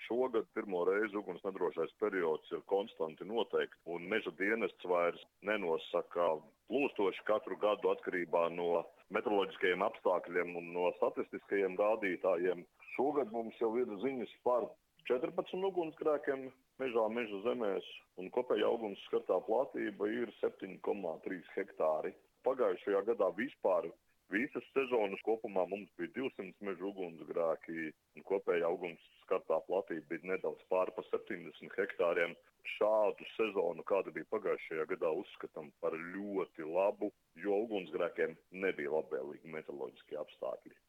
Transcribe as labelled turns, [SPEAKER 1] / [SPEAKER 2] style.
[SPEAKER 1] Šogad pirmo reizi uguns nedrošais periods ir konstanti noteikti, un meža dienests vairs nenosaka plūstoši katru gadu atkarībā no meteoroloģiskajiem apstākļiem un no statistiskajiem rādītājiem. Šogad mums jau ir ziņas par 14 ugunsgrēkiem meža zemēs, un kopēja augums skartā platība ir 7,3 hektāri. Pagājušajā gadā vispār visas sezonas kopumā mums bija 200 meža ugunsgrēki, un kopēja augums skartā platība bija nedaudz pāri par 70 hektāriem. Šādu sezonu, kāda bija pagājušajā gadā, uzskatām par ļoti labu, jo ugunsgrēkiem nebija labvēlīgi meteoroloģiskie apstākļi.